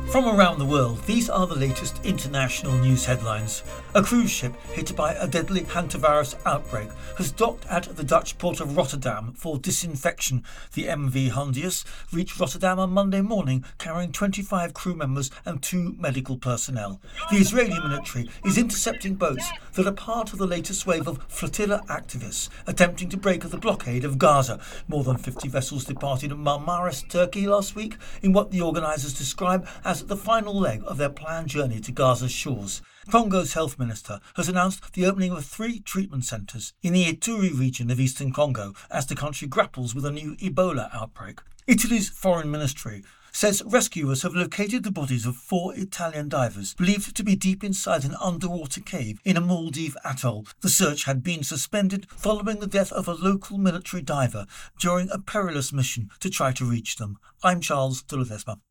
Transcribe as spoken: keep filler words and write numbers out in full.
From around the world, these are the latest international news headlines. A cruise ship hit by a deadly hantavirus outbreak has docked at the Dutch port of Rotterdam for disinfection. The M V Hondius reached Rotterdam on Monday morning carrying twenty-five crew members and two medical personnel. The Israeli military is intercepting boats that are part of the latest wave of flotilla activists attempting to break the blockade of Gaza. More than fifty vessels departed Marmaris, Turkey last week in what the organisers describe as the final leg of their planned journey to Gaza's shores. Congo's health minister has announced the opening of three treatment centres in the Ituri region of eastern Congo as the country grapples with a new Ebola outbreak. Italy's foreign ministry says rescuers have located the bodies of four Italian divers believed to be deep inside an underwater cave in a Maldive atoll. The search had been suspended following the death of a local military diver during a perilous mission to try to reach them. I'm Charles de Ledesma.